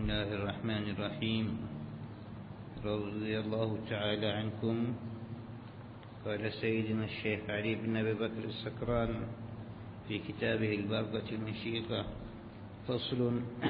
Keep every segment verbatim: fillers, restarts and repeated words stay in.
الله الرحمن الرحيم. رضي الله تعالى عنكم. قال سيدنا الشيخ علي بن أبي بكر السكران في كتابه البرقة المشيقة: فصل.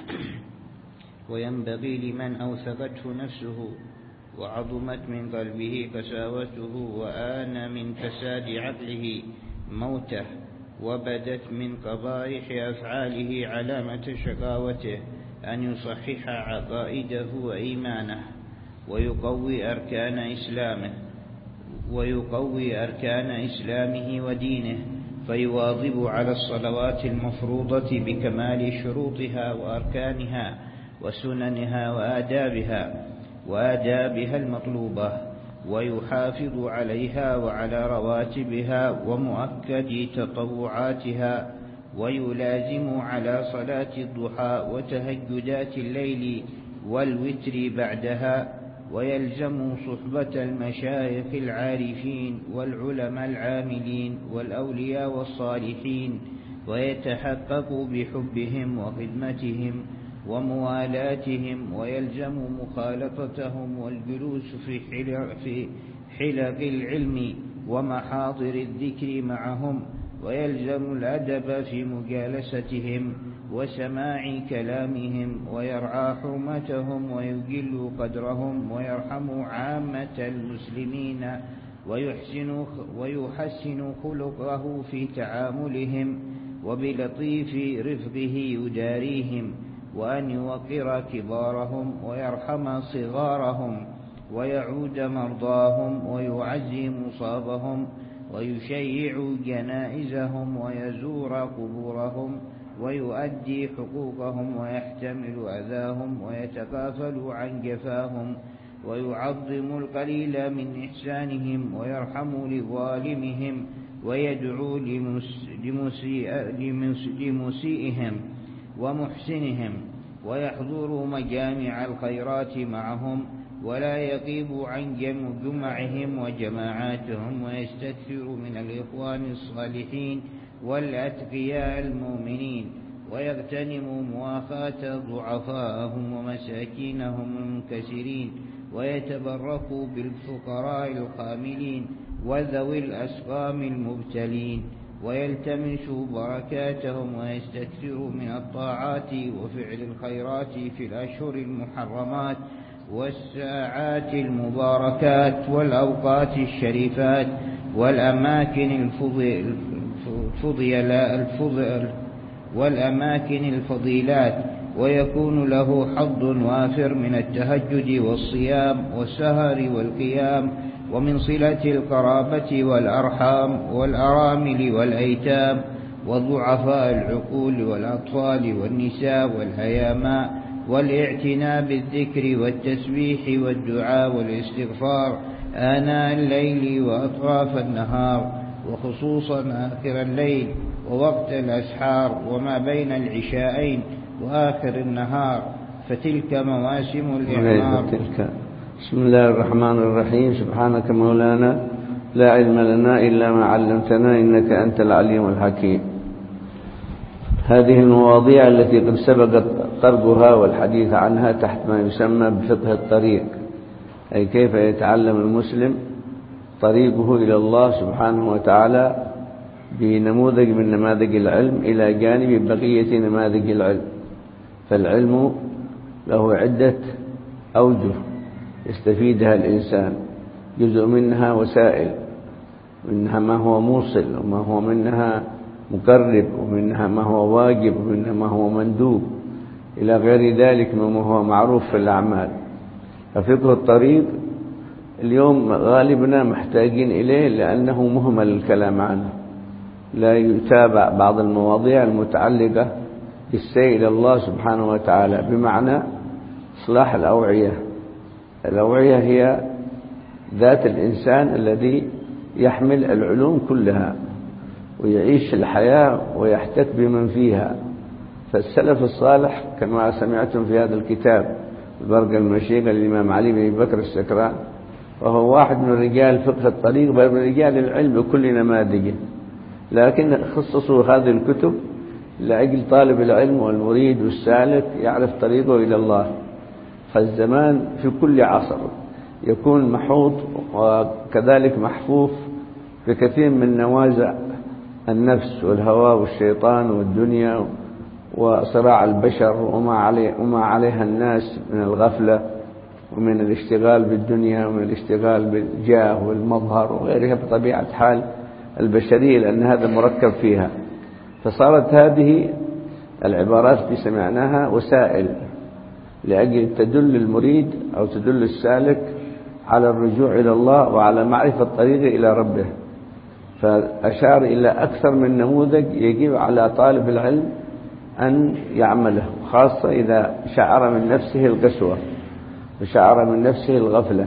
وينبغي لمن أوثقته نفسه وعظمت من قلبه قساوته وآن من فساد عقله موته وبدت من قبائح أفعاله علامة شقاوته أن يصحح عقائده وإيمانه ويقوي أركان إسلامه ويقوي أركان إسلامه ودينه، فيواظب على الصلوات المفروضة بكمال شروطها وأركانها وسننها وآدابها وآدابها المطلوبة، ويحافظ عليها وعلى رواتبها ومؤكد تطوعاتها، ويلازم على صلاة الضحى وتهجدات الليل والوتر بعدها، ويلزم صحبة المشايخ العارفين والعلماء العاملين والأولياء والصالحين، ويتحقق بحبهم وخدمتهم وموالاتهم، ويلزم مخالطتهم والجلوس في حلق, في حلق العلم ومحاضر الذكر معهم، ويلزم الأدب في مجالستهم وسماع كلامهم، ويرعى حرمتهم ويجل قدرهم ويرحم عامة المسلمين، ويحسن, ويحسن خلقه في تعاملهم وبلطيف رفقه يداريهم، وأن يوقر كبارهم ويرحم صغارهم ويعود مرضاهم ويعزي مصابهم ويشيع جنائزهم ويزور قبورهم ويؤدي حقوقهم ويحتمل أذاهم ويتكافل عن جفاهم، ويعظم القليل من إحسانهم ويرحم لظالمهم ويدعو لمسيئهم ومحسنهم، ويحضر مجامع الخيرات معهم ولا يغيب عن جمعهم وجماعاتهم، ويستكثر من الإخوان الصالحين والأتقياء المؤمنين، ويغتنم مواخاة ضعفائهم ومساكينهم المنكسرين، ويتبرك بالفقراء الخاملين وذوي الأسقام المبتلين، ويلتمس بركاتهم، ويستكثر من الطاعات وفعل الخيرات في الأشهر المحرمات والساعات المباركات والأوقات الشريفات والأماكن الفضيلات والأماكن الفضيلات، ويكون له حظ وافر من التهجد والصيام والسهر والقيام، ومن صلة القرابة والأرحام والأرامل والأيتام وضعفاء العقول والأطفال والنساء والهياماء، والاعتناء بالذكر والتسبيح والدعاء والاستغفار آناء الليل وأطراف النهار، وخصوصا آخر الليل ووقت الأسحار وما بين العشاءين وآخر النهار، فتلك مواسم الإعمار. بسم الله الرحمن الرحيم. سبحانك مولانا لا علم لنا إلا ما علمتنا إنك أنت العليم الحكيم. هذه المواضيع التي قد سبق طرقها والحديث عنها تحت ما يسمى بفقه الطريق، أي كيف يتعلم المسلم طريقه إلى الله سبحانه وتعالى بنموذج من نماذج العلم إلى جانب بقية نماذج العلم. فالعلم له عدة أوجه يستفيدها الإنسان، جزء منها وسائل، منها ما هو موصل، وما هو منها مقرب، ومنها ما هو واجب، ومنها ما هو مندوب، إلى غير ذلك مما هو معروف في الأعمال. ففقه الطريق اليوم غالبنا محتاجين إليه لأنه مهمل الكلام عنه، لا يتابع بعض المواضيع المتعلقة بالسير إلى الله سبحانه وتعالى، بمعنى إصلاح الأوعية. الأوعية هي ذات الإنسان الذي يحمل العلوم كلها ويعيش الحياة ويحتك بمن فيها. فالسلف الصالح كما سمعتم في هذا الكتاب البرقة المشيقة للإمام علي بن بكر السكران، وهو واحد من رجال فقه الطريق بل من رجال العلم بكل نماذجه، لكن خصصوا هذه الكتب لأجل طالب العلم والمريد والسالك يعرف طريقه إلى الله. فالزمان في كل عصر يكون محوط وكذلك محفوف بكثير من نوازع النفس والهوى والشيطان والدنيا وصراع البشر وما عليه وما عليها الناس من الغفلة ومن الاشتغال بالدنيا ومن الاشتغال بالجاه والمظهر وغيرها بطبيعة حال البشرية، لأن هذا مركب فيها. فصارت هذه العبارات اللي سمعناها وسائل لأجل تدل المريد أو تدل السالك على الرجوع إلى الله وعلى معرفة طريقه إلى ربه. فأشار إلى أكثر من نموذج يجب على طالب العلم أن يعمله، خاصة إذا شعر من نفسه القسوة وشعر من نفسه الغفلة.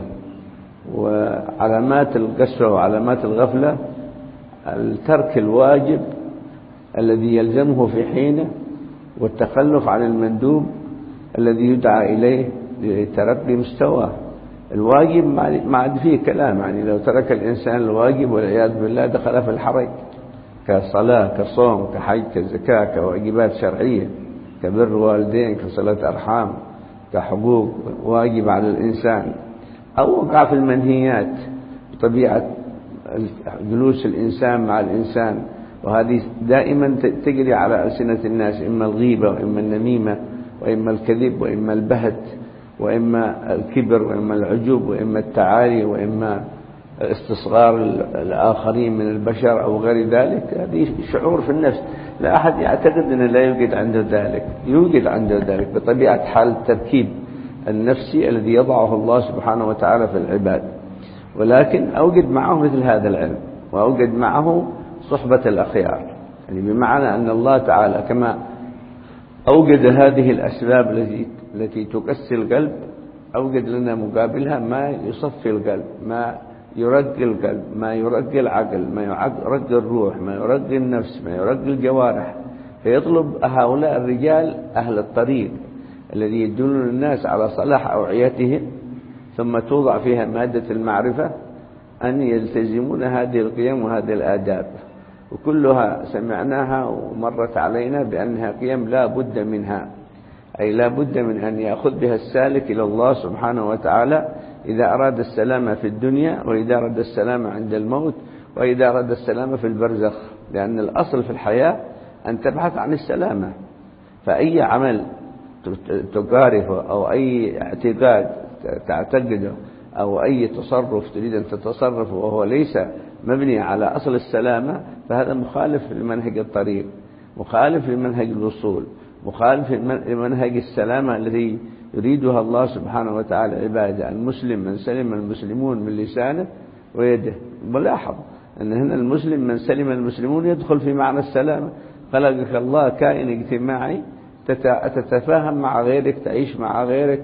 وعلامات القسوة وعلامات الغفلة الترك الواجب الذي يلزمه في حينه والتخلف عن المندوب الذي يدعى إليه لترقي مستواه. الواجب ما عاد فيه كلام، يعني لو ترك الإنسان الواجب والعياذ بالله دخل في الحرج، كصلاة كصوم كحج كزكاة كواجبات شرعية كبر والدين كصلاة أرحام كحقوق واجب على الإنسان، أو وقع في المنهيات بطبيعة جلوس الإنسان مع الإنسان، وهذه دائما تجري على ألسنة الناس، إما الغيبة وإما النميمة وإما الكذب وإما البهت وإما الكبر وإما العجوب وإما التعالي وإما استصغار الآخرين من البشر أو غير ذلك. هذه شعور في النفس، لا أحد يعتقد أنه لا يوجد عنده ذلك، يوجد عنده ذلك بطبيعة حال التركيب النفسي الذي يضعه الله سبحانه وتعالى في العباد. ولكن أوجد معه مثل هذا العلم، وأوجد معه صحبة الأخيار، يعني بمعنى أن الله تعالى كما أوجد هذه الأسباب التي التي تكسي القلب، أوجد لنا مقابلها ما يصفي القلب، ما يرقي القلب، ما يرقي العقل، ما يرقي الروح، ما يرقي النفس، ما يرقي الجوارح. فيطلب هؤلاء الرجال أهل الطريق الذي يدلون الناس على صلاح أوعيتهم، ثم توضع فيها مادة المعرفة، أن يلتزمون هذه القيم وهذه الآداب. وكلها سمعناها ومرت علينا بأنها قيم لا بد منها، أي لا بد من أن يأخذ بها السالك إلى الله سبحانه وتعالى إذا أراد السلامة في الدنيا، وإذا أراد السلامة عند الموت، وإذا أراد السلامة في البرزخ. لأن الأصل في الحياة أن تبحث عن السلامة. فأي عمل تقارفه أو أي اعتقاد تعتقده أو أي تصرف تريد أن تتصرفه وهو ليس مبني على أصل السلامة، فهذا مخالف لمنهج الطريق، مخالف لمنهج الوصول، مخالف لمنهج السلامة الذي يريدها الله سبحانه وتعالى عباده. المسلم من سلم المسلمون من لسانه ويده. ملاحظ أن هنا المسلم من سلم المسلمون يدخل في معنى السلامة. خلقك الله كائن اجتماعي، تتفاهم مع غيرك، تعيش مع غيرك،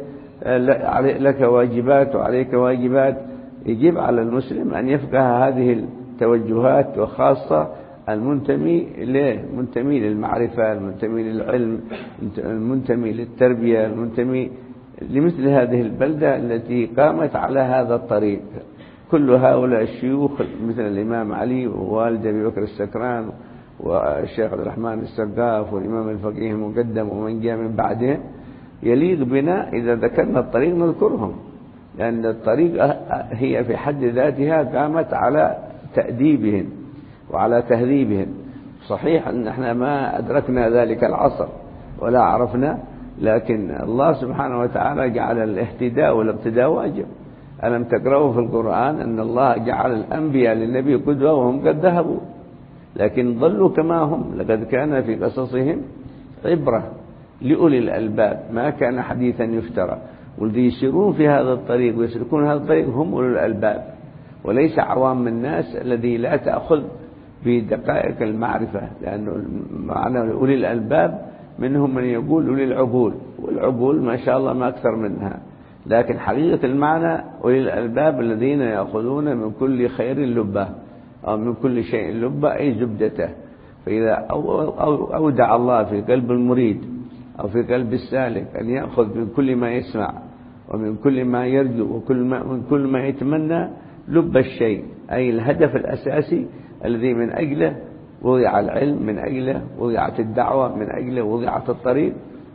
لك واجبات وعليك واجبات. يجب على المسلم أن يفقه هذه التوجهات، وخاصة المنتمي له، منتمي للمعرفة، المنتمي للعلم، المنتمي للتربية، المنتمي لمثل هذه البلدة التي قامت على هذا الطريق. كل هؤلاء الشيوخ مثل الإمام علي ووالد أبي بكر السكران والشيخ عبد الرحمن السقاف والإمام الفقيه المقدم ومن جاء من بعده، يليق بنا إذا ذكرنا الطريق نذكرهم، لأن الطريق هي في حد ذاتها قامت على تأديبهم وعلى تهذيبهم. صحيح أن احنا ما أدركنا ذلك العصر ولا عرفنا، لكن الله سبحانه وتعالى جعل الاهتداء والاقتداء واجب. ألم تقرأوا في القرآن أن الله جعل الأنبياء للنبي قدوة وهم قد ذهبوا، لكن ضلوا كما هم. لقد كان في قصصهم عبرة لأولي الألباب، ما كان حديثا يفترى. والذي يسيرون في هذا الطريق ويسلكون هذا الطريق هم أولي الألباب، وليس عوام الناس الذي لا تأخذ بدقائق المعرفة. لأنه معنى أولي الألباب منهم من يقول أولي العقول، والعقول ما شاء الله ما أكثر منها، لكن حقيقة المعنى أولي الألباب الذين يأخذون من كل خير لبة، أو من كل شيء لبة أي زبدته. فإذا أودع الله في قلب المريد أو في قلب السالك أن يأخذ من كل ما يسمع ومن كل ما يرجو وكل ما من كل ما يتمنى لب الشيء، أي الهدف الأساسي الذي من أجله وضع العلم، من أجله وضعت الدعوة، من أجله وضعت الطريق،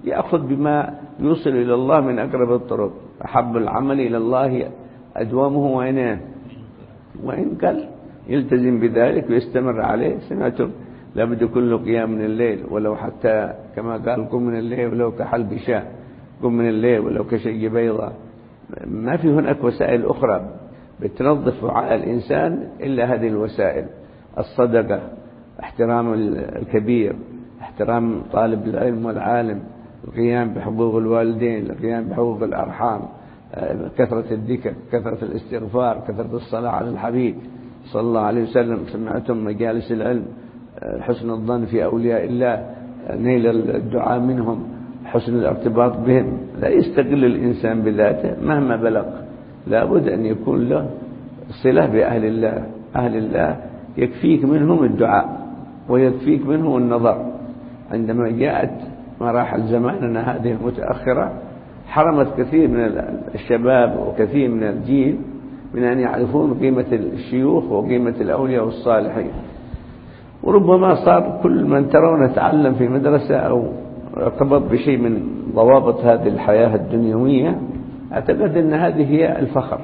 يأخذ بما يوصل إلى الله من أقرب الطرق. أحب العمل إلى الله أدومه وإن وإن قل، يلتزم بذلك ويستمر عليه. سمعتم لابد كل قيام من الليل، ولو حتى كما قال قم من الليل ولو كحلب شاة، قم من الليل ولو كشي بيضة. ما في هناك وسائل أخرى بتنظف وعاء الإنسان إلا هذه الوسائل: الصدقة، احترام الكبير، احترام طالب العلم والعالم، القيام بحقوق الوالدين، القيام بحقوق الأرحام، كثرة الذكر، كثرة الاستغفار، كثرة الصلاة على الحبيب صلى الله عليه وسلم. سمعتم مجالس العلم، حسن الظن في أولياء الله، نيل الدعاء منهم، حسن الارتباط بهم. لا يستقل الإنسان بذاته مهما بلغ، لا بد أن يكون له صلة بأهل الله. أهل الله يكفيك منهم الدعاء ويكفيك منهم النظر. عندما جاءت مراحل زماننا هذه المتأخرة حرمت كثير من الشباب وكثير من الجيل من أن يعرفون قيمة الشيوخ وقيمة الأولياء والصالحين. وربما صار كل من ترون تعلم في مدرسة أو ارتبط بشيء من ضوابط هذه الحياة الدنيوية، أعتقد أن هذه هي الفخر.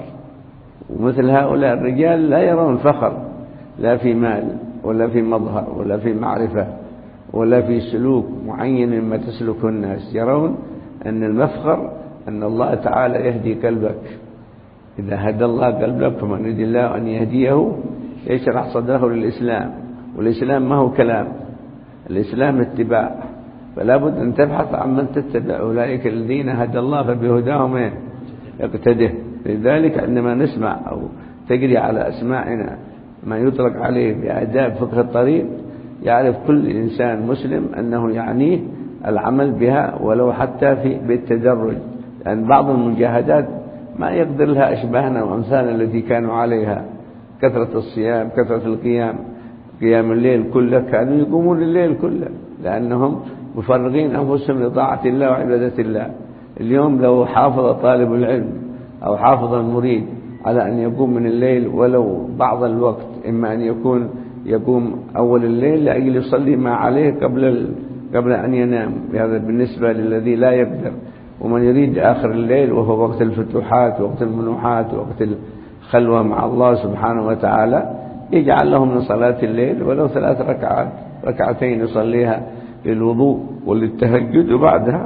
ومثل هؤلاء الرجال لا يرون فخر لا في مال ولا في مظهر ولا في معرفة ولا في سلوك معين مما تسلكه الناس. يرون أن المفخر أن الله تعالى يهدي قلبك. إذا هدى الله قلبك فمن يريد الله أن يهديه يشرح صدره للإسلام. والإسلام ما هو كلام، الإسلام اتباع. فلا بد أن تبحث عن من تتبع. أولئك الذين هدى الله فبهداهم يقتده. لذلك عندما نسمع أو تجري على أسماعنا ما يطلق عليه بآداب فقه الطريق، يعرف كل إنسان مسلم أنه يعنيه العمل بها ولو حتى في بالتدرج. لأن بعض المجاهدات ما يقدر لها أشباهنا وأمثالنا التي كانوا عليها. كثرة الصيام، كثرة القيام، قيام الليل كله، كانوا يقومون الليل كله لأنهم مفرغين أنفسهم لطاعة الله وعبادة الله. اليوم لو حافظ طالب العلم أو حافظ المريد على أن يقوم من الليل ولو بعض الوقت، إما أن يكون يقوم أول الليل لأجل يصلي ما عليه قبل قبل أن ينام، هذا بالنسبة للذي لا يقدر. ومن يريد آخر الليل وهو وقت الفتوحات، وقت المنوحات، وقت الخلوة مع الله سبحانه وتعالى، يجعل له من صلاة الليل ولو ثلاث ركعات، ركعتين يصليها للوضوء وللتهجد، وبعدها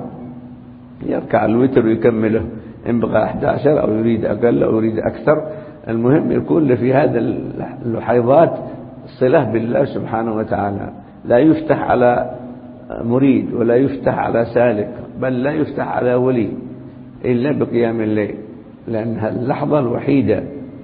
يركع الوتر ويكمله إن بقى أحد عشر أو يريد أقل أو يريد أكثر. المهم يكون في هذا اللحظات صلة بالله سبحانه وتعالى. لا يفتح على مريد ولا يفتح على سالك، بل لا يفتح على ولي إلا بقيام الليل، لأنها اللحظة الوحيدة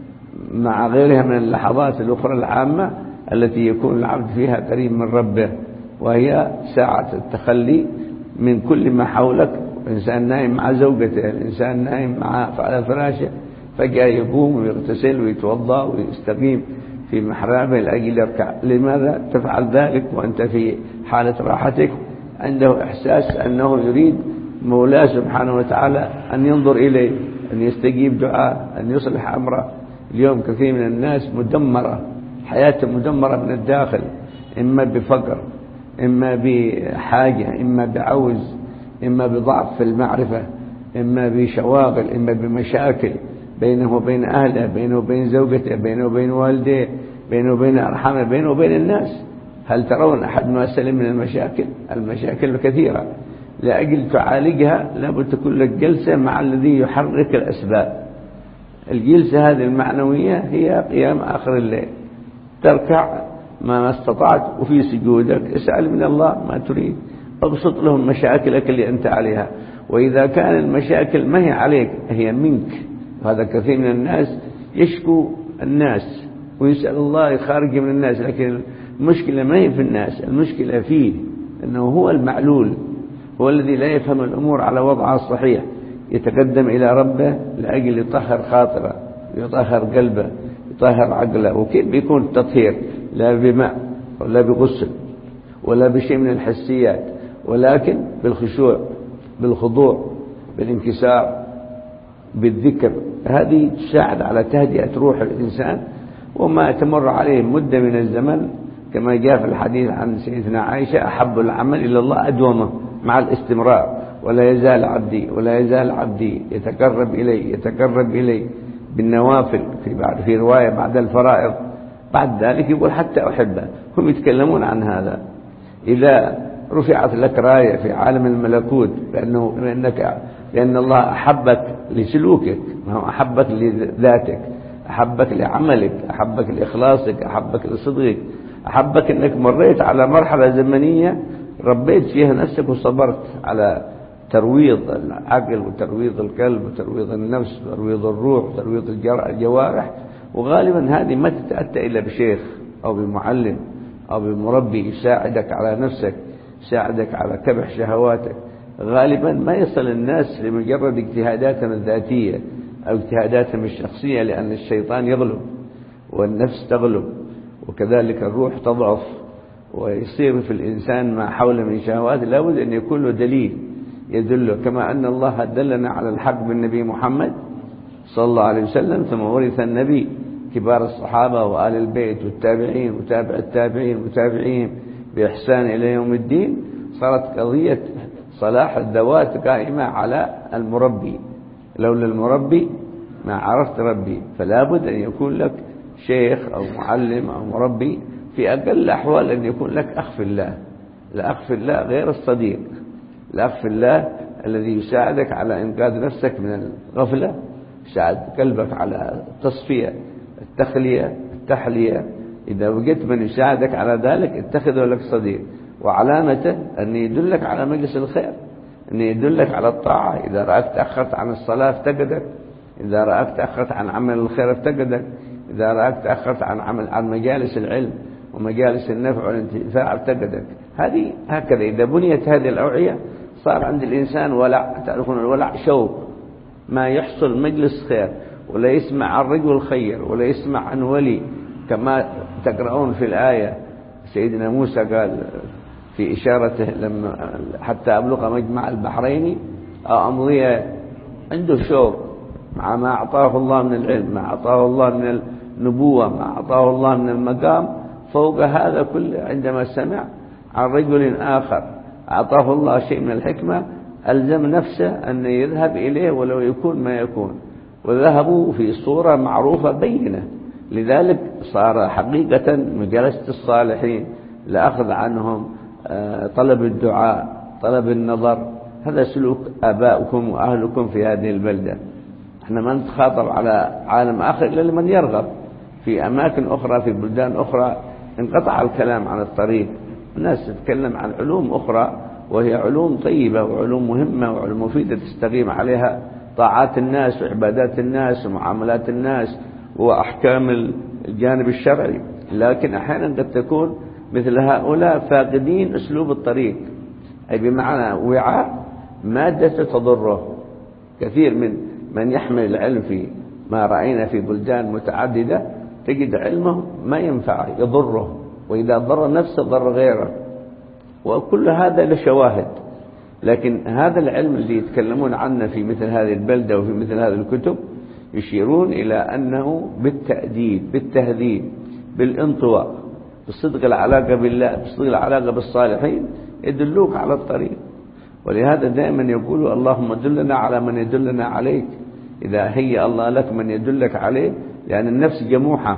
مع غيرها من اللحظات الأخرى العامة التي يكون العبد فيها قريب من ربه، وهي ساعة التخلي من كل ما حولك. الإنسان نايم مع زوجته، الإنسان نايم مع على فراشه، فجأة يقوم ويغتسل ويتوضأ ويستقيم في محرابه لأجل يركع. لماذا تفعل ذلك وأنت في حالة راحتك؟ عنده إحساس أنه يريد مولاه سبحانه وتعالى أن ينظر إليه، أن يستجيب دعاء، أن يصلح أمره. اليوم كثير من الناس مدمرة، حياته مدمرة من الداخل، إما بفقر، إما بحاجة، إما بعوز، إما بضعف في المعرفة، إما بشواغل، إما بمشاكل بينه وبين أهله، بينه وبين زوجته، بينه وبين والديه، بينه وبين أرحامه، بينه وبين الناس. هل ترون أحد ما سلم من المشاكل؟ المشاكل كثيرة. لأجل تعالجها لابد تكون لك جلسة مع الذي يحرك الأسباب. الجلسة هذه المعنوية هي قيام آخر الليل، تركع ما استطعت، وفي سجودك اسأل من الله ما تريد، ابسط لهم مشاكلك اللي أنت عليها. وإذا كان المشاكل ما هي عليك هي منك، وهذا كثير من الناس يشكو الناس ويسأل الله خارج من الناس، لكن المشكلة ما هي في الناس، المشكلة فيه، أنه هو المعلول، هو الذي لا يفهم الأمور على وضعها الصحيح. يتقدم إلى ربه لأجل يطهر خاطره، يطهر قلبه، يطهر عقله. وكيف بيكون التطهير؟ لا بماء ولا بغسل ولا بشيء من الحسيات، ولكن بالخشوع، بالخضوع، بالانكسار، بالذكر. هذه تساعد على تهدئة روح الإنسان. وما تمر عليه مدة من الزمن كما جاء في الحديث عن سيدنا عائشة: أحب العمل إلى الله أدومه، مع الاستمرار. ولا يزال عبدي ولا يزال عبدي يتقرب إلي يتقرب إلي بالنوافل في بعد في رواية بعد الفرائض. بعد ذلك يقول حتى أحبه. هم يتكلمون عن هذا. إذا رفعت لك راية في عالم الملكوت بأنه بأنك لأن الله أحبك لسلوكك، ما هو أحبك لذاتك، أحبك لعملك، أحبك لإخلاصك، أحبك لصدقك، أحبك أنك مريت على مرحلة زمنية ربيت فيها نفسك وصبرت على ترويض العقل وترويض القلب وترويض النفس وترويض الروح وترويض الجوارح. وغالبا هذه ما تتأتى إلا بشيخ أو بمعلم أو بمربي يساعدك على نفسك، يساعدك على كبح شهواتك. غالبا ما يصل الناس لمجرد اجتهاداتهم الذاتية أو اجتهاداتهم الشخصية، لأن الشيطان يغلب والنفس تغلب وكذلك الروح تضعف ويصير في الإنسان ما حول من شهوات. لابد أن يكون له دليل يدله، كما أن الله دلنا على الحق بالنبي محمد صلى الله عليه وسلم، ثم ورث النبي كبار الصحابة وآل البيت والتابعين وتابع التابعين وتابعين بإحسان إلى يوم الدين. صارت قضية صلاح الذوات قائمة على المربي. لولا المربي ما عرفت ربي. فلا بد أن يكون لك شيخ أو معلم أو مربي، في أقل الأحوال أن يكون لك أخ في الله. الأخ في الله غير الصديق. الأخ في الله الذي يساعدك على إنقاذ نفسك من الغفلة، يساعد قلبك على التصفية، التخلية، التحلية. إذا وجدت من يساعدك على ذلك اتخذه لك صديق. وعلامته أن يدلك على مجلس الخير، أن يدلك على الطاعة. إذا رأك تأخرت عن الصلاة افتقدك، إذا رأك تأخرت عن عمل الخير افتقدك، إذا رأك تأخرت عن عمل عن مجالس العلم ومجالس النفع والانتفاع افتقدك. هذه هكذا إذا بنيت هذه الأوعية صار عند الإنسان ولع. تعرفون الولع شوق، ما يحصل مجلس خير ولا يسمع عن رجل خير ولا يسمع عن ولي، كما تقرؤون في الآية سيدنا موسى قال في إشارته لما حتى أبلغ مجمع البحرين أو أمضي. عنده شوق مع ما أعطاه الله من العلم، ما أعطاه الله من النبوة، ما أعطاه الله من المقام. فوق هذا كله عندما سمع عن رجل آخر أعطاه الله شيء من الحكمة ألزم نفسه أن يذهب إليه ولو يكون ما يكون. وذهبوا في صورة معروفة بينة. لذلك صار حقيقة مجالسة الصالحين لأخذ عنهم، طلب الدعاء، طلب النظر. هذا سلوك آبائكم وأهلكم في هذه البلدة. احنا ما نتخاطب على عالم آخر إلا لمن يرغب. في أماكن أخرى في بلدان أخرى انقطع الكلام عن الطريق. الناس تتكلم عن علوم أخرى وهي علوم طيبة وعلوم مهمة وعلوم مفيدة تستقيم عليها طاعات الناس وعبادات الناس ومعاملات الناس وأحكام الجانب الشرعي. لكن أحيانا قد تكون مثل هؤلاء فاقدين أسلوب الطريق، أي بمعنى وعاء مادة تضره. كثير من من يحمل العلم في ما رأينا في بلدان متعددة تجد علمه ما ينفع، يضره، وإذا ضر نفسه ضر غيره. وكل هذا لشواهد. لكن هذا العلم الذي يتكلمون عنه في مثل هذه البلدة وفي مثل هذه الكتب يشيرون إلى أنه بالتأديب، بالتهذيب، بالانطواء، بصدق العلاقة بالله، بصدق العلاقة بالصالحين يدلوك على الطريق. ولهذا دائما يقولوا اللهم دلنا على من يدلنا عليك. إذا هيأ الله لك من يدلك عليه، لأن النفس جموحة،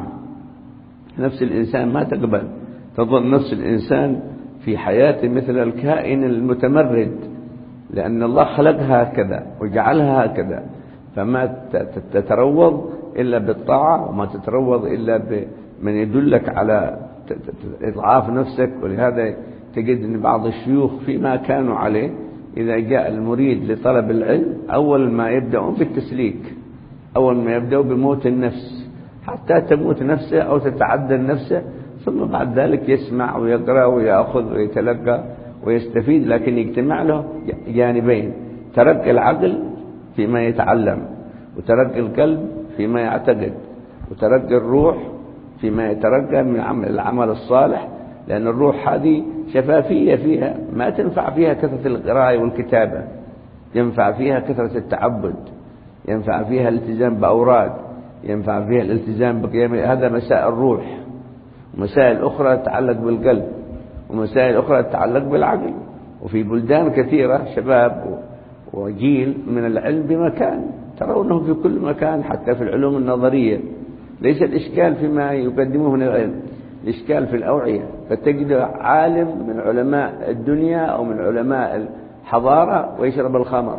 نفس الإنسان ما تقبل. تظن نفس الإنسان في حياته مثل الكائن المتمرد، لأن الله خلقها هكذا وجعلها هكذا. فما تتروض إلا بالطاعة، وما تتروض إلا بمن يدلك على إضعاف نفسك. ولهذا تجد أن بعض الشيوخ فيما كانوا عليه إذا جاء المريد لطلب العلم أول ما يبدأون بالتسليك، أول ما يبدأوا بموت النفس حتى تموت نفسه أو تتعدل نفسه، ثم بعد ذلك يسمع ويقرأ ويأخذ ويتلقى ويستفيد. لكن يجتمع له جانبين: ترقي العقل فيما يتعلم، وترقي القلب فيما يعتقد، وترقي الروح فيما يترقى من عمل العمل الصالح. لأن الروح هذه شفافية فيها، ما تنفع فيها كثرة القراءة والكتابة، ينفع فيها كثرة التعبد، ينفع فيها الالتزام بأوراد، ينفع فيها الالتزام بقيام. هذا مسائل الروح. ومسائل أخرى تتعلق بالقلب، ومسائل أخرى تتعلق بالعقل. وفي بلدان كثيرة شباب وجيل من العلم بمكان، ترونه في كل مكان حتى في العلوم النظرية. ليس الإشكال فيما يقدمه من العلم، الإشكال في الأوعية. فتجد عالم من علماء الدنيا أو من علماء الحضارة ويشرب الخمر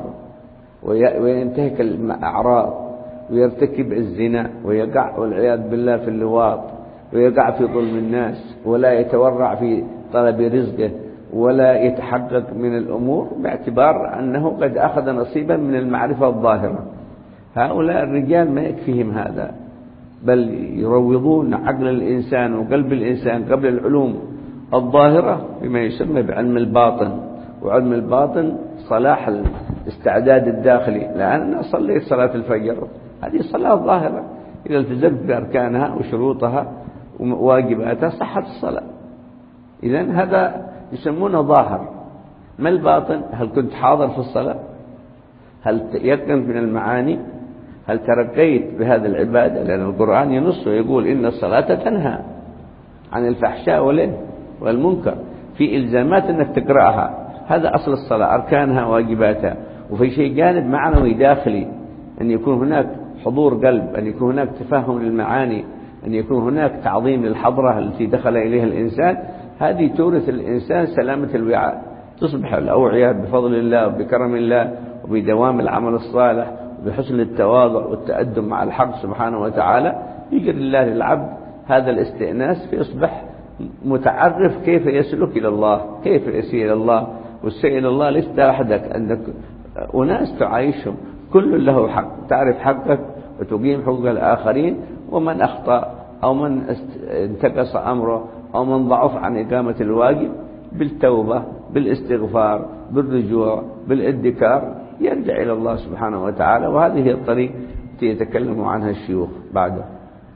وينتهك الأعراض ويرتكب الزنا ويقع والعياذ بالله في اللواط ويقع في ظلم الناس، ولا يتورع في طلب رزقه ولا يتحقق من الأمور باعتبار أنه قد أخذ نصيبا من المعرفة الظاهرة. هؤلاء الرجال ما يكفيهم هذا، بل يروضون عقل الإنسان وقلب الإنسان قبل العلوم الظاهرة بما يسمى بعلم الباطن. وعلم الباطن صلاح الاستعداد الداخلي، لأن أنا صليت صلاة الفجر، هذه صلاة ظاهرة، إذا التزمت بأركانها وشروطها وواجباتها صحت الصلاة. إذن هذا يسمونه ظاهر. ما الباطن؟ هل كنت حاضر في الصلاة؟ هل تيقنت من المعاني؟ هل ترقيت بهذا العبادة؟ لأن القرآن ينص ويقول إن الصلاة تنهى عن الفحشاء والمنكر، في إلزامات أنك تقرأها، هذا أصل الصلاة، أركانها واجباتها. وفي شيء جانب معنوي داخلي، أن يكون هناك حضور قلب، أن يكون هناك تفهم للمعاني، أن يكون هناك تعظيم للحضرة التي دخل إليها الإنسان. هذه تورث الإنسان سلامة الوعاء، تصبح الأوعية بفضل الله وبكرم الله وبدوام العمل الصالح وبحسن التواضع والتأدب مع الحق سبحانه وتعالى، يجري الله للعبد هذا الاستئناس فيصبح متعرف كيف يسلك إلى الله، كيف يسير إلى الله. والسير إلى الله ليس وحدك، أنك أناس تعايشهم كل له حق، تعرف حقك وتقيم حقوق الآخرين. ومن أخطأ أو من انتقص أمره أو من ضعف عن إقامة الواجب بالتوبة بالاستغفار بالرجوع بالادكار يرجع إلى الله سبحانه وتعالى. وهذه هي الطريق التي يتكلم عنها الشيوخ بعده.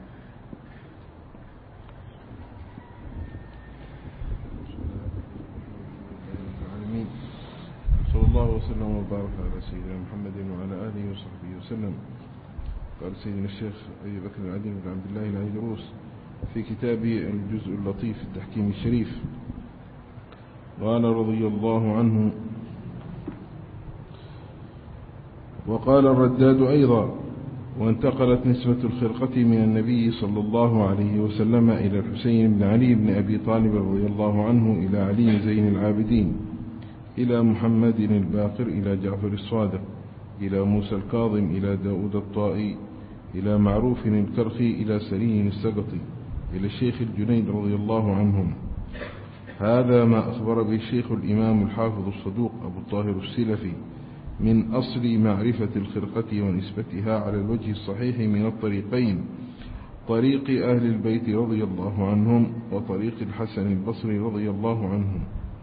صلى الله وسلم وبارك على سيدنا محمد وعلى آله وصحبه وسلم. قال سيدنا الشيخ أبي بكر العديم بن عبد الله العيدروس في كتابه الجزء اللطيف في التحكيم الشريف، قال رضي الله عنه: وقال الرداد أيضا: وانتقلت نسبة الخرقة من النبي صلى الله عليه وسلم إلى الحسين بن علي بن أبي طالب رضي الله عنه، إلى علي زين العابدين، إلى محمد الباقر، إلى جعفر الصادق، إلى موسى الكاظم، إلى داود الطائي، إلى معروف الكرخي، إلى سليم السقطي، إلى الشيخ الجنيد رضي الله عنهم. هذا ما أخبر به الشيخ الإمام الحافظ الصدوق أبو الطاهر السلفي من أصل معرفة الخرقة ونسبتها على الوجه الصحيح من الطريقين، طريق أهل البيت رضي الله عنهم وطريق الحسن البصري رضي الله عنهم.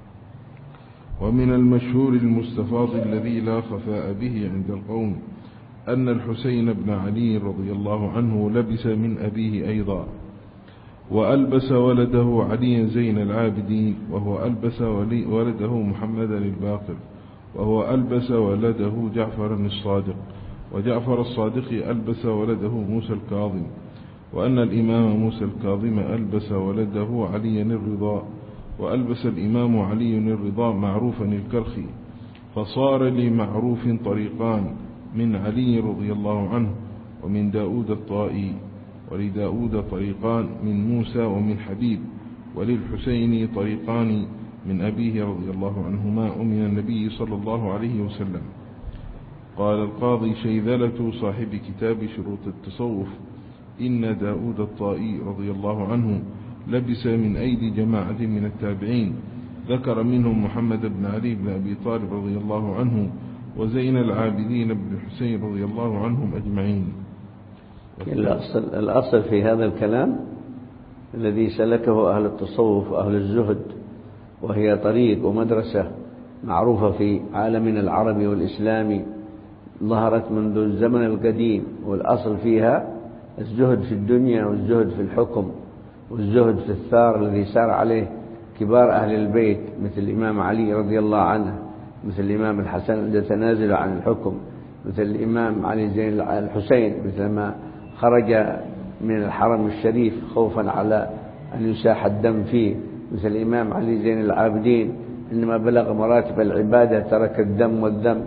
ومن المشهور المستفاض الذي لا خفاء به عند القوم أن الحسين بن علي رضي الله عنه لبس من أبيه أيضا، وألبس ولده علي زين العابدين، وهو ألبس ولده محمدا الباقر، وهو ألبس ولده جعفر الصادق، وجعفر الصادق ألبس ولده موسى الكاظم، وأن الإمام موسى الكاظم ألبس ولده علي الرضا، وألبس الإمام علي الرضا معروفا الكرخي. فصار لمعروف طريقان من علي رضي الله عنه ومن داود الطائي، ولداود طريقان من موسى ومن حبيب، وللحسين طريقان من أبيه رضي الله عنهما ومن النبي صلى الله عليه وسلم. قال القاضي شيذلة صاحب كتاب شروط التصوف: إن داود الطائي رضي الله عنه لبس من أيدي جماعة من التابعين، ذكر منهم محمد بن علي بن أبي طالب رضي الله عنه وزين العابدين بن حسين رضي الله عنهم أجمعين. الأصل, الأصل في هذا الكلام الذي سلكه أهل التصوف وأهل الزهد، وهي طريق ومدرسة معروفة في عالمنا العربي والإسلامي، ظهرت منذ الزمن القديم، والأصل فيها الزهد في الدنيا والزهد في الحكم والزهد في الثار الذي سار عليه كبار أهل البيت، مثل الإمام علي رضي الله عنه، مثل الإمام الحسن الذي تنازل عن الحكم، مثل الإمام علي زين الحسين مثل ما خرج من الحرم الشريف خوفا على أن يساح الدم فيه، مثل الإمام علي زين العابدين إنما بلغ مراتب العبادة ترك الدم والذم،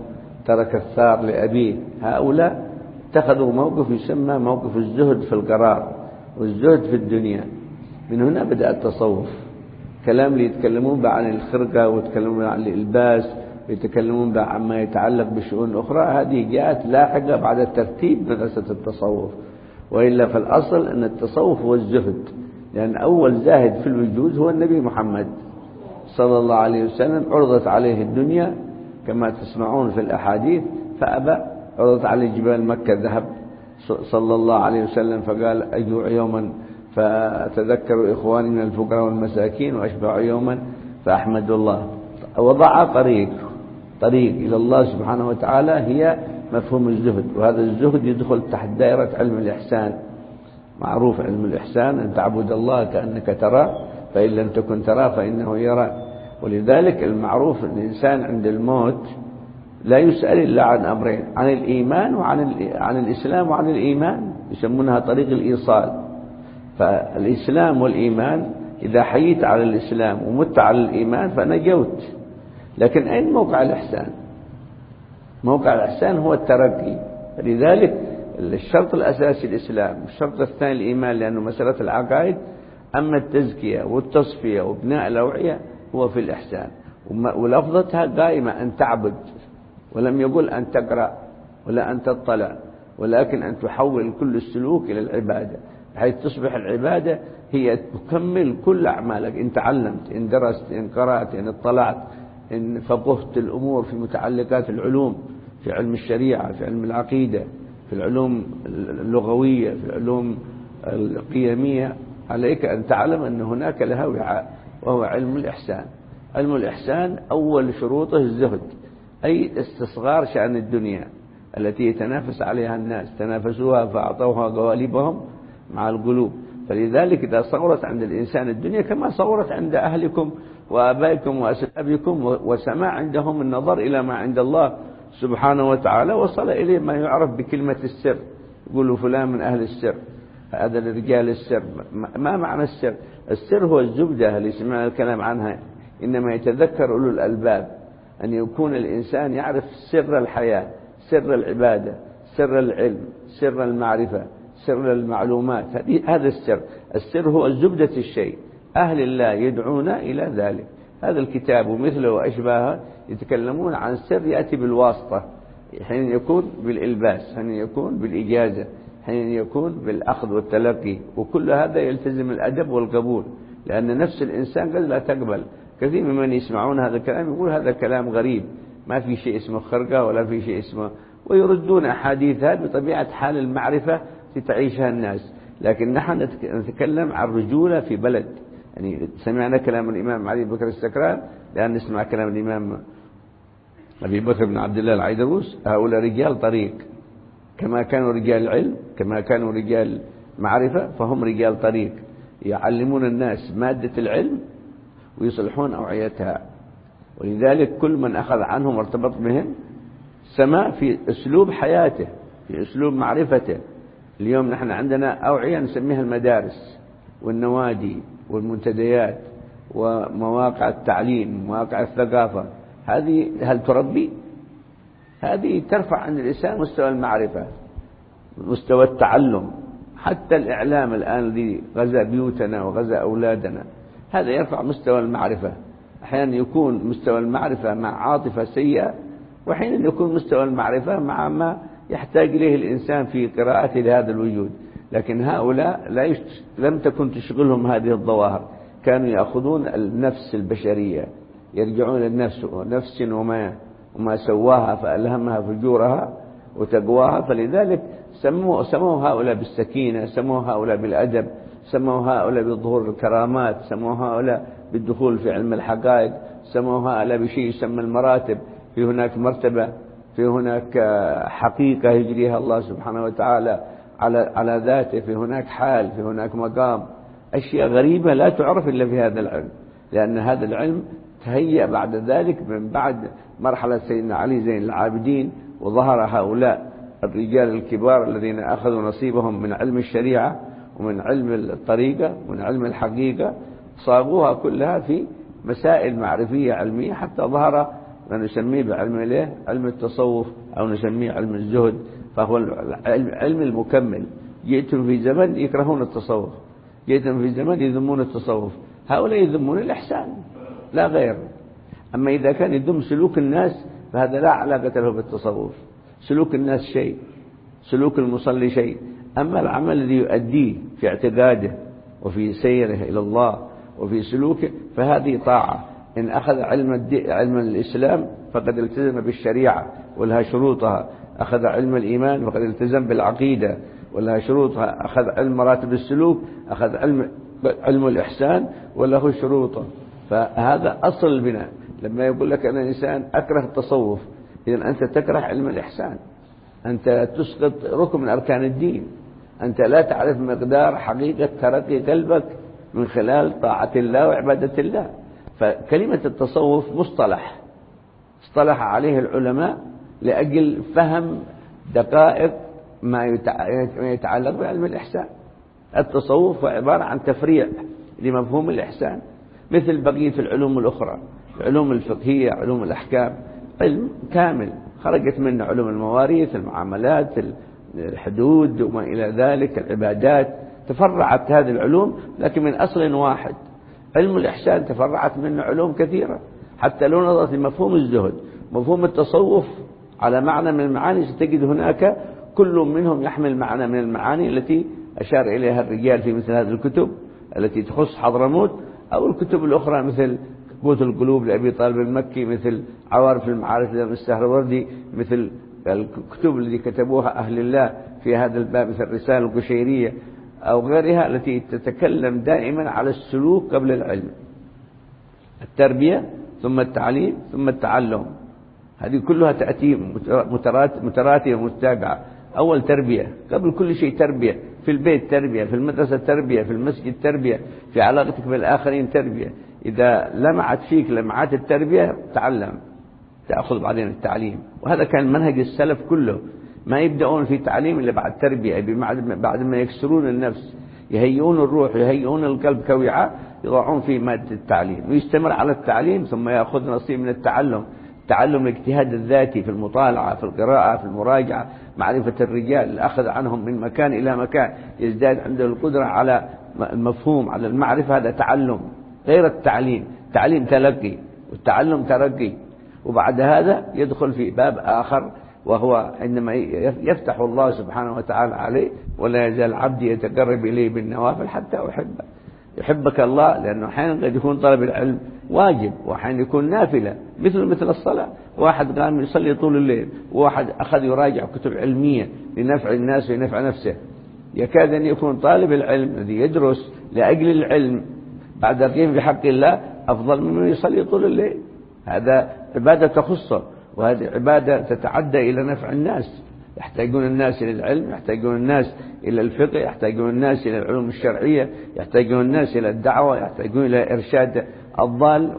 ترك الثار لأبيه. هؤلاء اتخذوا موقف يسمى موقف الزهد في القرار والزهد في الدنيا. من هنا بدأ التصوف. كلام اللي يتكلمون عن الخرقة ويتكلمون عن الإلباس ويتكلمون عما يتعلق بشؤون أخرى، هذه جاءت لاحقة بعد ترتيب مدرسة التصوف. وإلا فالأصل أن التصوف هو الزهد، لأن أول زاهد في الوجود هو النبي محمد صلى الله عليه وسلم. عرضت عليه الدنيا كما تسمعون في الأحاديث فأبى. عرضت عليه جبال مكة ذهب صلى الله عليه وسلم فقال أجوع يوما فأتذكر إخواني من الفقراء والمساكين وأشبع يوما فأحمد الله. وضع طريق طريق إلى الله سبحانه وتعالى هي مفهوم الزهد. وهذا الزهد يدخل تحت دائرة علم الإحسان. معروف علم الإحسان أن تعبد الله كأنك تراه فإن لم تكن تراه فإنه يراك. ولذلك المعروف أن الإنسان عند الموت لا يسأل إلا عن أمرين: عن الإيمان وعن عن الإسلام وعن الإيمان، يسمونها طريق الإيصال. فالإسلام والإيمان إذا حييت على الإسلام ومت على الإيمان فنجوت. لكن أين موقع الإحسان؟ موقع الإحسان هو الترقي. لذلك الشرط الأساسي الإسلام، الشرط الثاني الإيمان، لأنه مسألة العقائد. أما التزكية والتصفية وبناء الأوعية هو في الإحسان، ولفظتها قائمة أن تعبد، ولم يقل أن تقرأ ولا أن تطلع، ولكن أن تحول كل السلوك إلى العبادة، بحيث تصبح العبادة هي تكمل كل أعمالك. إن تعلمت، إن درست، إن قرأت، إن اطلعت، إن فقهت الأمور في متعلقات العلوم، في علم الشريعة، في علم العقيدة، في العلوم اللغوية، في العلوم القيمية، عليك أن تعلم أن هناك لها وعاء وهو علم الإحسان. علم الإحسان أول شروطه الزهد، أي استصغار شأن الدنيا التي يتنافس عليها الناس. تنافسوها فأعطوها غوالبهم مع القلوب. فلذلك إذا صغرت عند الإنسان الدنيا كما صغرت عند أهلكم وآبائكم وأسلافكم، وسمع عندهم النظر إلى ما عند الله سبحانه وتعالى، وصل إليه ما يعرف بكلمة السر. يقولوا فلان من أهل السر، هذا الرجال السر. ما معنى السر؟ السر هو الزبدة اللي سمعنا الكلام عنها. إنما يتذكر أولو الألباب أن يكون الإنسان يعرف سر الحياة، سر العبادة، سر العلم، سر المعرفة، سر المعلومات. هذا السر. السر هو زبدة الشيء. أهل الله يدعون إلى ذلك. هذا الكتاب ومثله وأشباهه يتكلمون عن سر يأتي بالواسطة، حين يكون بالإلباس، حين يكون بالإجازة، حين يكون بالأخذ والتلقي. وكل هذا يلتزم الأدب والقبول، لأن نفس الإنسان قد لا تقبل. كثير ممن يسمعون هذا الكلام يقول هذا كلام غريب، ما في شيء اسمه خرقة ولا في شيء اسمه، ويردون أحاديثها بطبيعة حال المعرفة تعيشها الناس. لكن نحن نتكلم عن رجولة في بلد. يعني سمعنا كلام الإمام علي بكر السكران، لأن نسمع كلام الإمام أبي بكر بن عبد الله العيدروس. هؤلاء رجال طريق، كما كانوا رجال علم، كما كانوا رجال معرفة، فهم رجال طريق يعلمون الناس مادة العلم ويصلحون أوعيتها. ولذلك كل من أخذ عنهم وارتبط بهم سمع في أسلوب حياته، في أسلوب معرفته. اليوم نحن عندنا أوعية نسميها المدارس والنوادي والمنتديات ومواقع التعليم ومواقع الثقافة. هذه هل تربي؟ هذه ترفع عند الإنسان مستوى المعرفة، مستوى التعلم. حتى الإعلام الآن الذي غزا بيوتنا وغزا أولادنا، هذا يرفع مستوى المعرفة. أحيانا يكون مستوى المعرفة مع عاطفة سيئة، وحين يكون مستوى المعرفة مع ما يحتاج إليه الإنسان في قراءته لهذا الوجود. لكن هؤلاء لا يشت... لم تكن تشغلهم هذه الظواهر. كانوا يأخذون النفس البشرية، يرجعون للنفس نفس وما وما سواها فألهمها فجورها وتقواها. فلذلك سموا سموا هؤلاء بالسكينة، سموا هؤلاء بالأدب، سموا هؤلاء بظهور الكرامات، سموا هؤلاء بالدخول في علم الحقائق، سموا هؤلاء بشيء يسمى المراتب. في هناك مرتبة، في هناك حقيقة يجريها الله سبحانه وتعالى على على ذاته، في هناك حال، في هناك مقام. أشياء غريبة لا تعرف إلا في هذا العلم، لأن هذا العلم تهيأ بعد ذلك من بعد مرحلة سيدنا علي زين العابدين، وظهر هؤلاء الرجال الكبار الذين أخذوا نصيبهم من علم الشريعة ومن علم الطريقة ومن علم الحقيقة، صاغوها كلها في مسائل معرفية علمية، حتى ظهر ما نسميه بعلم الايه؟ علم التصوف، أو نسميه علم الزهد، فهو العلم المكمل. جئتم في زمن يكرهون التصوف، جئتم في زمن يذمون التصوف. هؤلاء يذمون الإحسان لا غير. أما إذا كان يذم سلوك الناس فهذا لا علاقة له بالتصوف. سلوك الناس شيء، سلوك المصلي شيء، أما العمل الذي يؤديه في اعتقاده وفي سيره إلى الله وفي سلوكه فهذه طاعة. إن أخذ علم, علم الإسلام فقد التزم بالشريعة ولها شروطها، أخذ علم الإيمان فقد التزم بالعقيدة ولها شروطها، أخذ علم مراتب السلوك، أخذ علم, علم الإحسان وله شروطه. فهذا أصل البناء. لما يقول لك أنا إنسان أكره التصوف، إذن أنت تكره علم الإحسان، أنت تسقط ركن من أركان الدين، أنت لا تعرف مقدار حقيقة ترقي قلبك من خلال طاعة الله وعبادة الله. فكلمة التصوف مصطلح اصطلح عليه العلماء لأجل فهم دقائق ما يتعلق بعلم الإحسان. التصوف عبارة عن تفريع لمفهوم الإحسان، مثل بقية العلوم الأخرى، العلوم الفقهية، علوم الأحكام، علم كامل خرجت منه علوم المواريث، المعاملات، الحدود وما إلى ذلك، العبادات. تفرعت هذه العلوم لكن من أصل واحد. علم الإحسان تفرعت منه علوم كثيرة، حتى لو نظرت لمفهوم الزهد، مفهوم التصوف على معنى من المعاني ستجد هناك كل منهم يحمل معنى من المعاني التي أشار إليها الرجال في مثل هذه الكتب التي تخص حضرموت، أو الكتب الأخرى مثل قوت القلوب لأبي طالب المكي، مثل عوارف المعارف للمستهروردي، مثل الكتب التي كتبوها أهل الله في هذا الباب مثل الرسالة القشيرية أو غيرها، التي تتكلم دائما على السلوك قبل العلم، التربية ثم التعليم ثم التعلم. هذه كلها تأتي متراتبة ومتابعة. أول تربية قبل كل شيء، تربية في البيت، تربية في المدرسة، تربية في المسجد، تربية في علاقتك بالآخرين، تربية. إذا لمعت فيك لمعات التربية تعلم، تأخذ بعدين التعليم. وهذا كان منهج السلف كله، ما يبدأون في تعليم إلا بعد تربية، بعد ما يكسرون النفس، يهيئون الروح، يهيئون القلب كوعاء، يضعون في مادة التعليم، ويستمر على التعليم ثم يأخذ نصيب من التعلم. تعلم الاجتهاد الذاتي في المطالعة، في القراءة، في المراجعة، معرفة الرجال، الأخذ عنهم من مكان إلى مكان، يزداد عنده القدرة على المفهوم، على المعرفة. هذا تعلم غير التعليم. تعليم تلقي والتعلم ترقي. وبعد هذا يدخل في باب آخر، وهو عندما يفتح الله سبحانه وتعالى عليه: ولا يزال عبدي يتقرب إليه بالنوافل حتى أحبه. يحبك الله لأنه أحيانا قد يكون طلب العلم واجب، وأحيانا يكون نافلة، مثل مثل الصلاة. واحد قام يصلي طول الليل، وواحد أخذ يراجع كتب علمية لنفع الناس ولنفع نفسه. يكاد أن يكون طالب العلم الذي يدرس لأجل العلم بعد القيام بحق الله أفضل ممن يصلي طول الليل. هذا عبادة تخصه، وهذه عبادة تتعدى إلى نفع الناس. يحتاجون الناس إلى العلم، يحتاجون الناس إلى الفقه، يحتاجون الناس إلى العلوم الشرعية، يحتاجون الناس إلى الدعوة، يحتاجون إلى إرشاد الضال.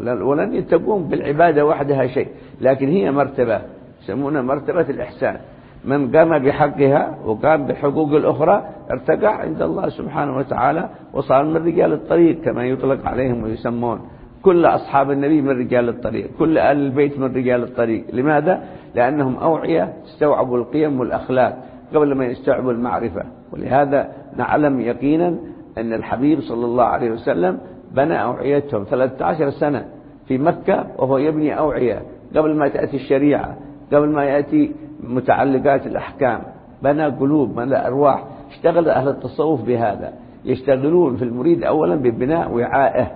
ولن تقوم بالعبادة وحدها شيء، لكن هي مرتبة يسمونها مرتبة الإحسان. من قام بحقها وقام بحقوق الأخرى ارتقى عند الله سبحانه وتعالى وصار من رجال الطريق كما يطلق عليهم ويسمون. كل أصحاب النبي من رجال الطريق، كل آل البيت من رجال الطريق. لماذا؟ لأنهم أوعية استوعبوا القيم والأخلاق قبل ما يستوعبوا المعرفة. ولهذا نعلم يقينا أن الحبيب صلى الله عليه وسلم بنى أوعيتهم ثلاثة عشر سنة في مكة، وهو يبني أوعية قبل ما تأتي الشريعة، قبل ما يأتي متعلقات الأحكام. بنى قلوب، بنى أرواح. اشتغل أهل التصوف بهذا، يشتغلون في المريد أولا ببناء وعائه،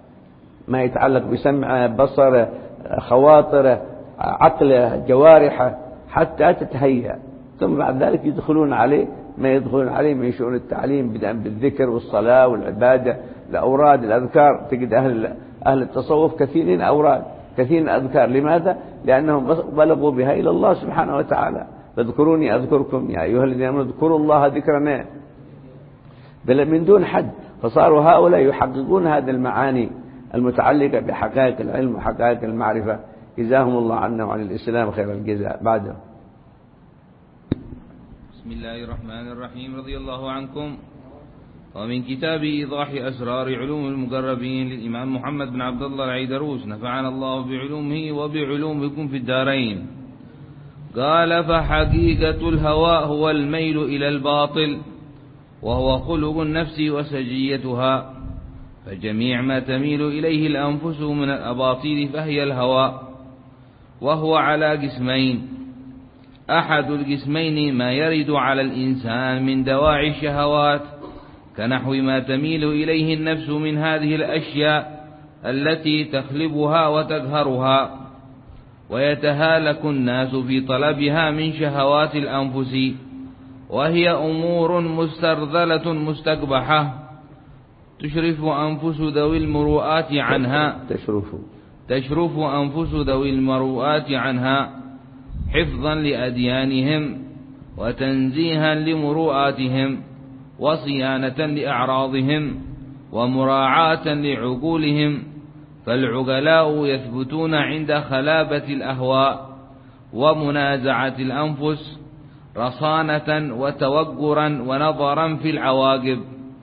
ما يتعلق بسمعه، بصره، خواطره، عقله، جوارحه، حتى تتهيأ. ثم بعد ذلك يدخلون عليه ما يدخلون عليه من شؤون التعليم، بدءا بالذكر والصلاة والعبادة، الأوراد، الأذكار. تجد أهل أهل التصوف كثيرين أوراد، كثيرين أذكار. لماذا؟ لأنهم بلغوا بها إلى الله سبحانه وتعالى. فاذكروني أذكركم يا أيها الذين آمنوا اذكروا الله ذكرا بل من دون حد. فصاروا هؤلاء يحققون هذه المعاني المتعلقة بحقائق العلم وحقائق المعرفة. جزاهم الله عنا وعن الإسلام خير الجزاء. بعده بسم الله الرحمن الرحيم. رضي الله عنكم. ومن كتاب إيضاح أسرار علوم المقربين للإمام محمد بن عبد الله العيدروس نفعنا الله بعلومه وبعلومكم في الدارين. قال: فحقيقة الهوى هو الميل إلى الباطل، وهو خلق النفس وسجيتها، فجميع ما تميل إليه الأنفس من الأباطيل فهي الهوى، وهو على قسمين: أحد القسمين ما يرد على الإنسان من دواعي الشهوات، كنحو ما تميل إليه النفس من هذه الأشياء التي تخلبها وتقهرها، ويتهالك الناس في طلبها من شهوات الأنفس، وهي أمور مسترذلة مستقبحة تشرف أنفس ذوي المروءات عنها تشرف تشرف أنفس ذوي المروءات عنها حفظا لأديانهم وتنزيها لمروءاتهم وصيانة لأعراضهم ومراعاة لعقولهم، فالعقلاء يثبتون عند خلابة الأهواء ومنازعة الأنفس رصانة وتوقرا ونظرا في العواقب،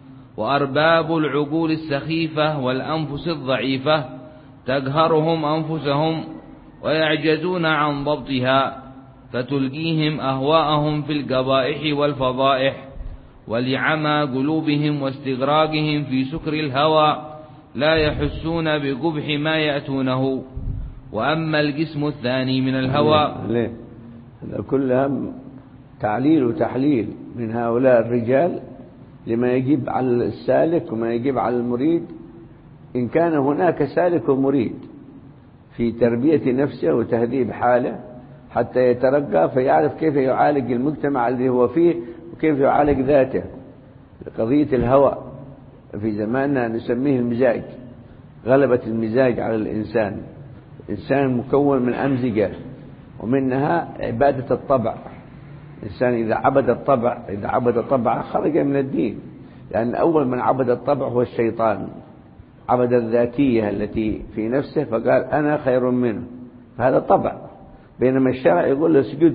وأرباب العقول السخيفة والأنفس الضعيفة تقهرهم أنفسهم ويعجزون عن ضبطها، فتلقيهم أهواءهم في القبائح والفضائح، ولعمى قلوبهم واستغراقهم في سكر الهوى لا يحسون بقبح ما يأتونه. وأما القسم الثاني من الهوى ليه؟ هذا كلها تعليل وتحليل من هؤلاء الرجال لما يجب على السالك وما يجب على المريد، إن كان هناك سالك ومريد في تربية نفسه وتهذيب حاله حتى يترقى فيعرف كيف يعالج المجتمع الذي هو فيه وكيف يعالج ذاته. قضية الهوى في زماننا نسميه المزاج، غلبة المزاج على الإنسان. الإنسان مكون من أمزجة ومنها عبادة الطبع. الإنسان إذا عبد الطبع إذا عبد الطبع خرج من الدين، لأن أول من عبد الطبع هو الشيطان، عبد الذاتية التي في نفسه فقال أنا خير منه، فهذا طبع. بينما الشرع يقول له اسجد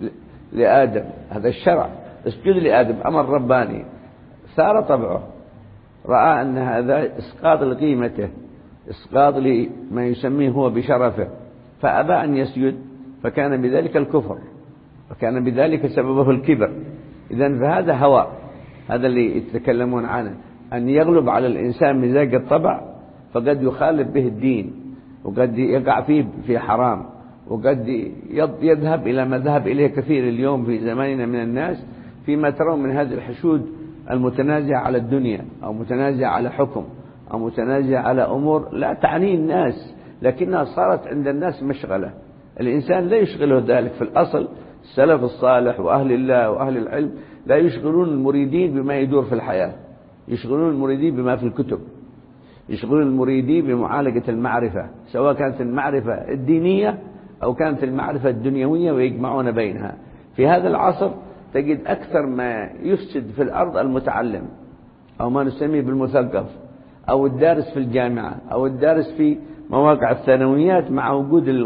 لآدم، هذا الشرع اسجد لآدم أمر رباني، ثار طبعه، رأى أن هذا إسقاط لقيمته، إسقاط لما يسميه هو بشرفه، فأبى أن يسجد، فكان بذلك الكفر، وكان بذلك سببه الكبر. إذن فهذا هوى، هذا اللي يتكلمون عنه، أن يغلب على الإنسان مزاج الطبع، فقد يخالف به الدين، وقد يقع فيه في حرام، وقد يذهب إلى ما ذهب إليه كثير اليوم في زماننا من الناس، فيما ترون من هذه الحشود المتنازع على الدنيا، أو متنازع على حكم، أو متنازع على أمور لا تعني الناس، لكنها صارت عند الناس مشغلة. الإنسان لا يشغله ذلك. في الأصل السلف الصالح وأهل الله وأهل العلم لا يشغلون المريدين بما يدور في الحياة، يشغلون المريدين بما في الكتب، يشغلون المريدين بمعالجة المعرفة، سواء كانت المعرفة الدينية أو كانت المعرفة الدنيوية، ويجمعون بينها. في هذا العصر تجد أكثر ما يفسد في الأرض المتعلم، أو ما نسميه بالمثقف، أو الدارس في الجامعة، أو الدارس في مواقع الثانويات، مع وجود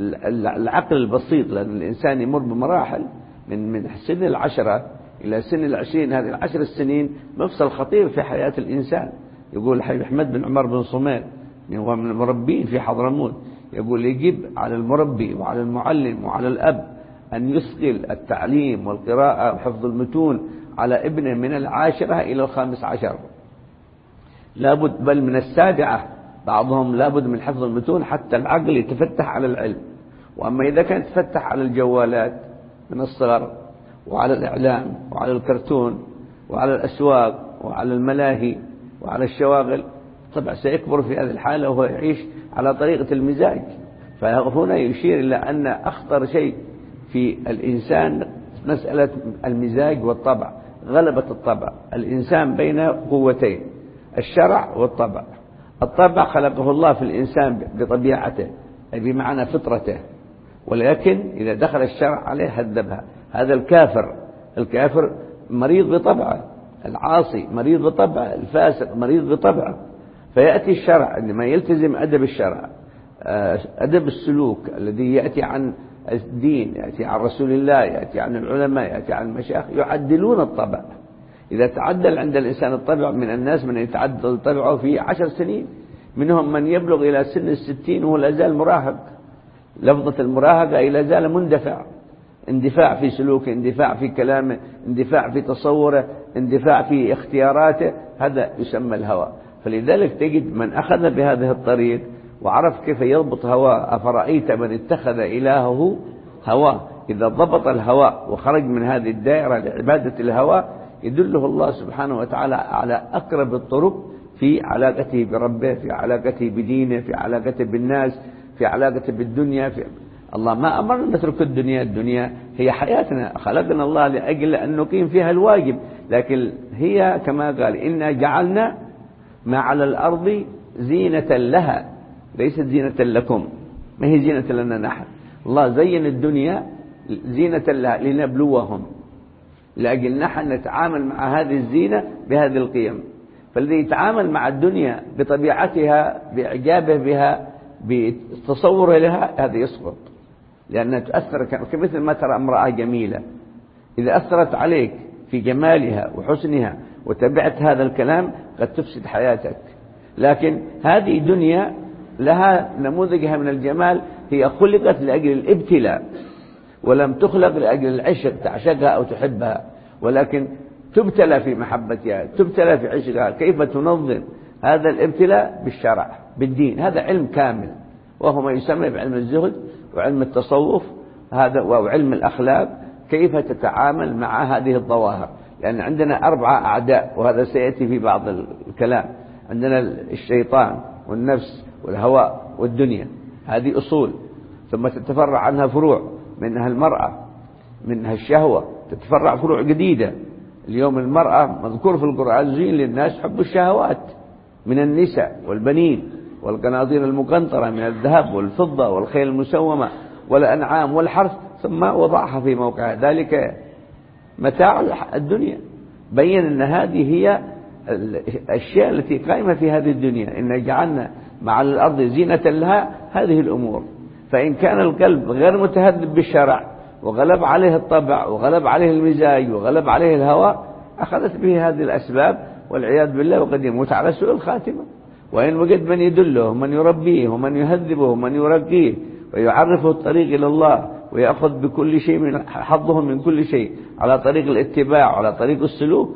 العقل البسيط، لأن الإنسان يمر بمراحل من من سن العشرة إلى سن العشرين. هذه العشر السنين مفصل خطير في حياة الإنسان. يقول الحبيب أحمد بن عمر بن صمير هو من المربين في حضرموت، يقول يجب على المربي وعلى المعلم وعلى الأب أن يثقل التعليم والقراءة وحفظ المتون على ابنه من العاشرة إلى الخامس عشر، لابد بل من السابعة، بعضهم لابد من حفظ المتون حتى العقل يتفتح على العلم. وأما إذا كان تفتح على الجوالات من الصغر، وعلى الإعلام، وعلى الكرتون، وعلى الأسواق، وعلى الملاهي، وعلى الشواغل، طبعا سيكبر في هذه الحالة وهو يعيش على طريقة المزاج. فهنا يشير إلى أن أخطر شيء في الإنسان مسألة المزاج والطبع، غلبة الطبع. الإنسان بين قوتين، الشرع والطبع. الطبع خلقه الله في الإنسان بطبيعته، أي بمعنى فطرته، ولكن إذا دخل الشرع عليه هذبها. هذا الكافر، الكافر مريض بطبعه، العاصي مريض بطبعه، الفاسق مريض بطبعه. فيأتي الشرع عندما يلتزم أدب الشرع، أدب السلوك الذي يأتي عن الدين، يأتي عن رسول الله، يأتي عن العلماء، يأتي عن المشايخ، يعدلون الطبع، إذا تعدل عند الإنسان الطبع، من الناس من يتعدل طبعه في عشر سنين، منهم من يبلغ إلى سن الستين وهو لا زال مراهق. لفظة المراهقة إلى زال مندفع، اندفاع في سلوكه، اندفاع في كلامه، اندفاع في تصوره، اندفاع في اختياراته، هذا يسمى الهوى. فلذلك تجد من أخذ بهذه الطريق وعرف كيف يضبط هواه. أفرأيت من اتخذ إلهه هواه، إذا ضبط الهواء وخرج من هذه الدائرة لعبادة الهواء يدله الله سبحانه وتعالى على أقرب الطرق في علاقته بربه، في علاقته بدينه، في علاقته بالناس، في علاقته بالدنيا. في الله ما أمرنا نترك الدنيا، الدنيا هي حياتنا، خلقنا الله لأجل أن نقيم فيها الواجب، لكن هي كما قال إنا جعلنا ما على الأرض زينة لها ليست زينة لكم، ما هي زينة لنا نحن. الله زين الدنيا زينة لها لنبلوهم، لأجل نحن نتعامل مع هذه الزينة بهذه القيم. فالذي يتعامل مع الدنيا بطبيعتها، بإعجابه بها، بتصوره لها، هذا يسقط، لأنها تؤثر كمثل ما ترى امرأة جميلة، إذا أثرت عليك في جمالها وحسنها وتبعت هذا الكلام قد تفسد حياتك. لكن هذه دنيا لها نموذجها من الجمال، هي خلقت لأجل الابتلاء ولم تخلق لأجل العشق، تعشقها أو تحبها، ولكن تبتلى في محبتها، تبتلى في عشقها. كيف تنظم هذا الابتلاء؟ بالشرع، بالدين. هذا علم كامل، وهو ما يسمى بعلم الزهد وعلم التصوف هذا وعلم الأخلاق، كيف تتعامل مع هذه الظواهر. لأن عندنا أربعة أعداء، وهذا سيأتي في بعض الكلام. عندنا الشيطان والنفس والهوى والدنيا، هذه أصول، ثم تتفرع عنها فروع، منها المرأة، منها الشهوة، تتفرع فروع جديدة. اليوم المرأة مذكور في القرآن زين للناس حب الشهوات من النساء والبنين والقناطير المقنطرة من الذهب والفضة والخيل المسومة والأنعام والحرث، ثم وضعها في موقعها، ذلك متاع الدنيا. بين أن هذه هي الأشياء التي قائمة في هذه الدنيا، إن جعلنا مع الأرض زينة لها، هذه الأمور. فإن كان القلب غير متهذب بالشرع وغلب عليه الطبع وغلب عليه المزاج وغلب عليه الهوى، أخذت به هذه الأسباب والعياذ بالله، وقد يموت على سوء الخاتمة. وإن وجد من يدله ومن يربيه ومن يهذبه ومن يرقيه ويعرفه الطريق إلى الله ويأخذ بكل شيء من حظه من كل شيء على طريق الاتباع وعلى طريق السلوك،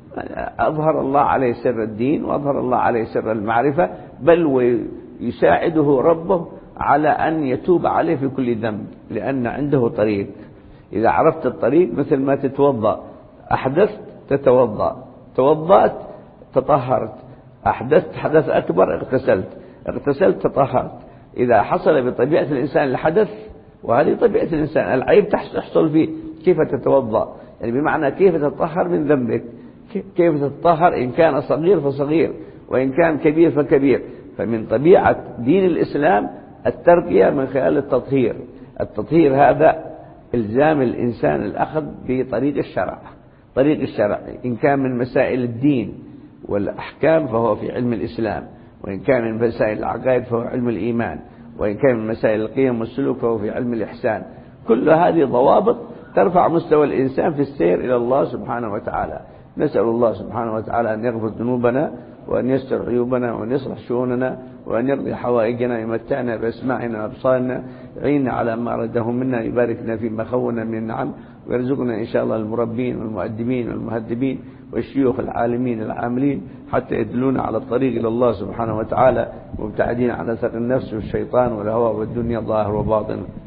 أظهر الله عليه سر الدين وأظهر الله عليه سر المعرفة، بل ويساعده ربه على أن يتوب عليه في كل ذنب، لأن عنده طريق. إذا عرفت الطريق مثل ما تتوضأ، أحدثت تتوضأ، توضأت تطهرت، أحدثت حدث أكبر اغتسلت، اغتسلت تطهرت. إذا حصل بطبيعة الإنسان الحدث، وهذه طبيعة الإنسان العيب تحصل فيه، كيف تتوضأ؟ يعني بمعنى كيف تطهر من ذنبك، كيف تطهر إن كان صغير فصغير وإن كان كبير فكبير. فمن طبيعة دين الإسلام الترقية من خلال التطهير. التطهير هذا إلزام الإنسان الأخذ بطريق الشرع، طريق الشرع إن كان من مسائل الدين والأحكام فهو في علم الإسلام، وإن كان من مسائل العقائد فهو علم الإيمان، وإن كان من مسائل القيم والسلوك فهو في علم الإحسان. كل هذه ضوابط ترفع مستوى الإنسان في السير إلى الله سبحانه وتعالى. نسأل الله سبحانه وتعالى أن يغفر ذنوبنا وأن يستر عيوبنا وأن يصلح شؤوننا وأن يرضي حوائجنا، يمتعنا بأسماعنا وأبصارنا، يعيننا على ما رده منا، يباركنا فيما خونا من النعم، ويرزقنا إن شاء الله المربين والمؤدبين والمهذبين والشيوخ العالمين العاملين حتى يدلونا على الطريق إلى الله سبحانه وتعالى، مبتعدين عن أثر النفس والشيطان والهوى والدنيا ظاهر وباطن.